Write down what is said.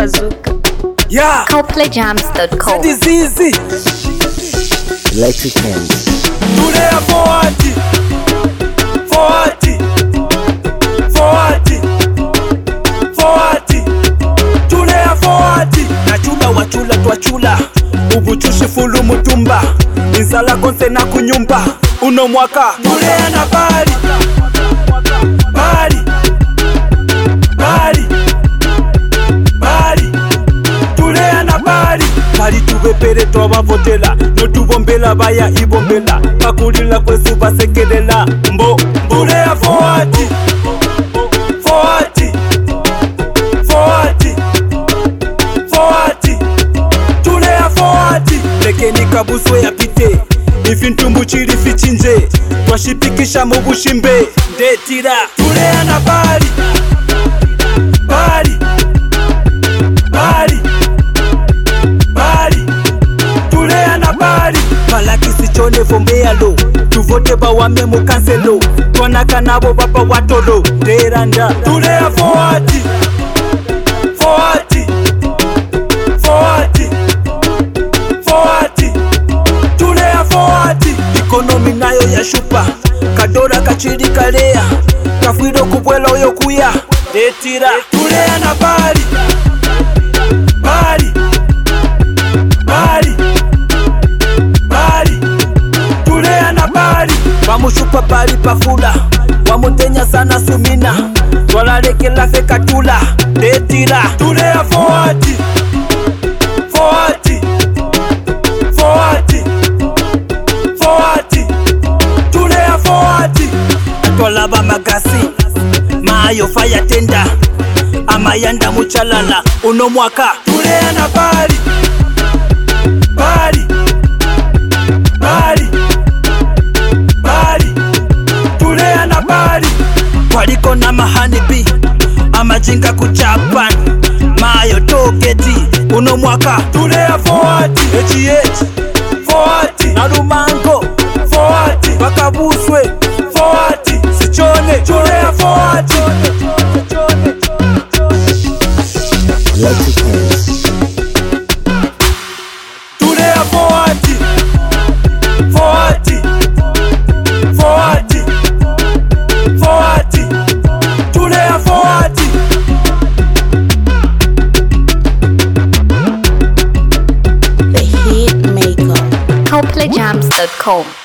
Bazooka. Yeah. CoPlayJams.com. This is easy. Electric hands. Today I'm forward. Today I'm forward. Nachula wachula twachula. Ubuchushi fulu mutumba. Insala konse na kunyumba. Uno mwaka. Today na bari. Today na bari. Bari tubepere twabavotela. No tubombela baya ibombela. Pakulila kwesu basekelela. Mbo. Today I'm forward. Today I'm forward. Lekeni kabuswe ya pite. Ifintumbu chiri fichinje. Twashipikisha mu bushimbe. Ndetira. Today na bari. Today na bari. Malaki sichone vombea lo. Tuvote bawame mu kanselo. Twanaka nabo baba watolo. Deranda. Today I'm forward. Today I'm forward. Economy nayo ya shupa. Kadora kachiri kalea. Kafido kubwela oyo kuya. Detira. Today na bari. Today na bari. Bamushupa bari pafula. Wamutenya sana sumina. Twalalekela fe katula. Detira. Today I'm forward. Today I'm forward. Twalaba magasi. Mayo fire tender. Amayanda muchalala. Uno mwaka. Today na bari. Today na bari. Waliko na mahanibi. Amajinga ku Japan. Mayo toketi. Uno mwaka. Today I'm forward. Narumango. Bakabuswe. Sichone. Today I'm forward. Electric hands. Today I'm forward. Today I'm forward. The Hit Maker. CoPlayJams.com.